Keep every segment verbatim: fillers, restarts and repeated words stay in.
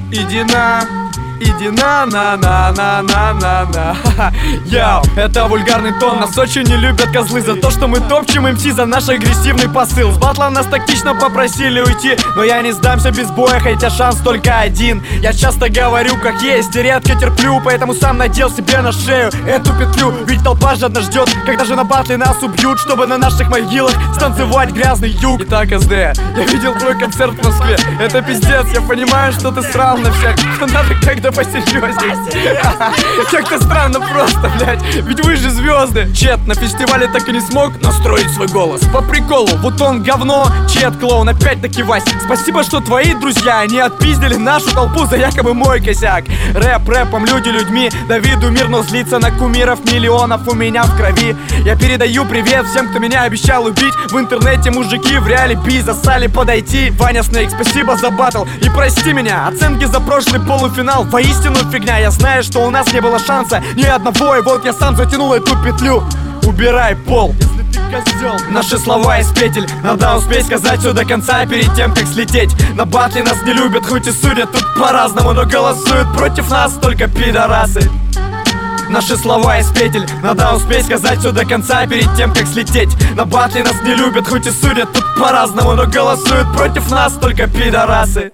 Иди на, иди на на на на на на на. Яу, это вульгарный тон. Нас очень не любят козлы за то, что мы топчем эм си за наш агрессивный посыл. С батла нас тактично попросили уйти, но я не сдамся без боя, хотя шанс только один. Я часто говорю как есть и редко терплю, поэтому сам надел себе на шею эту петлю. Ведь толпа жадно ждет, когда же на батле нас убьют, чтобы на наших могилах станцевать грязный юг. Итак, эс дэ, я видел твой концерт в Москве. Это пиздец, я понимаю, что ты срал на всех, но надо как-то посерьезнее. Как-то странно просто, блять, ведь вы же звезды. Чет на фестивале так и не смог настроить свой голос по приколу, вот он говно. Чет клоун, опять-таки Вась, спасибо, что твои друзья не отпиздили нашу толпу за якобы мой косяк. Рэп рэпом, люди людьми, Давиду мирно злится на кумиров миллионов у меня в крови. Я передаю привет всем, кто меня обещал убить. В интернете мужики в реале би засали подойти. Ваня Снейк, спасибо за батл и прости меня. Оценки за прошлый полуфинал воистину фигня. Я знаю, что у нас не было шанса ни одного, и вот я сам затянул эту петлю. Убирай пол, если ты козел. Наши слова из петель надо успеть сказать все до конца перед тем, как слететь. На батле нас не любят, хоть и судят тут по-разному, но голосуют против нас только пидорасы. Наши слова из петель надо успеть сказать все до конца перед тем, как слететь. На батле нас не любят, хоть и судят тут по-разному, но голосуют против нас только пидорасы.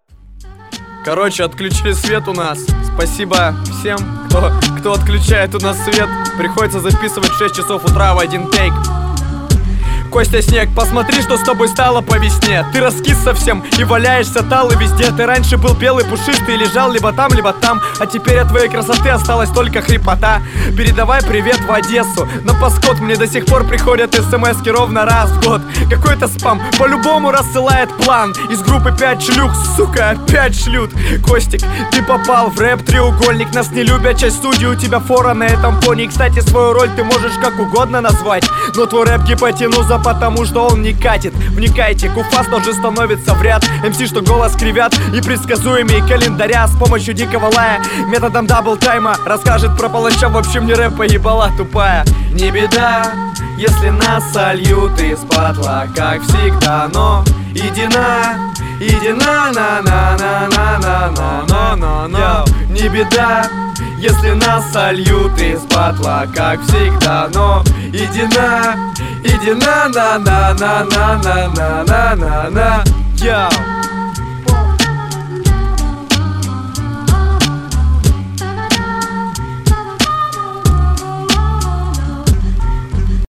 Короче, отключили свет у нас. Спасибо всем, кто, кто отключает у нас свет. Приходится записывать в шесть часов утра в один тейк. Костя Снег, посмотри, что с тобой стало по весне. Ты раскис совсем и валяешься талый везде. Ты раньше был белый, пушистый, лежал либо там, либо там, а теперь от твоей красоты осталась только хрипота. Передавай привет в Одессу. На паскот мне до сих пор приходят смски ровно раз в год. Какой-то спам по-любому рассылает план. Из группы пять шлюх, сука, опять шлют. Костик, ты попал в рэп-треугольник. Нас не любят, часть студии, у тебя фора на этом фоне. Кстати, свою роль ты можешь как угодно назвать, но твой рэп гипотенуза, потому что он не катит. Вникайте, Куфас тоже становится в ряд. эм си, что голос кривят, и предсказуемые календаря. С помощью дикого лая, методом дабл-тайма расскажет про палача. В общем, не рэп, поебала тупая. Не беда, если нас сольют из батла, как всегда, но иди на, иди на на на на на на на на на на. Не беда, если нас сольют из батла, как всегда, но иди на, иди на на на на на на на на на на. Йоу.